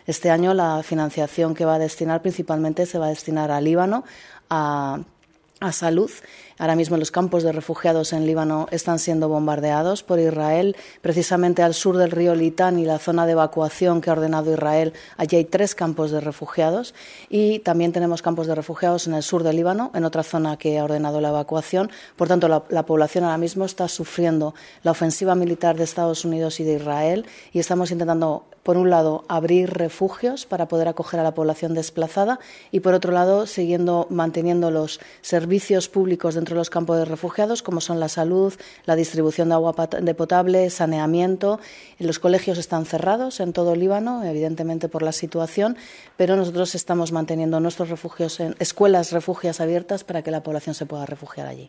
Este año la financiación que va a destinar principalmente se va a destinar a Líbano, a salud. Ahora mismo los campos de refugiados en Líbano están siendo bombardeados por Israel. Precisamente al sur del río Litani, la zona de evacuación que ha ordenado Israel, allí hay 3 campos de refugiados, y también tenemos campos de refugiados en el sur del Líbano, en otra zona que ha ordenado la evacuación. Por tanto, la población ahora mismo está sufriendo la ofensiva militar de Estados Unidos y de Israel, y estamos intentando, por un lado, abrir refugios para poder acoger a la población desplazada, y por otro lado, manteniendo los servicios públicos dentro de los campos de refugiados, como son la salud, la distribución de agua potable, saneamiento. Los colegios están cerrados en todo Líbano, evidentemente por la situación, pero nosotros estamos manteniendo nuestros refugios en escuelas refugios abiertas para que la población se pueda refugiar allí.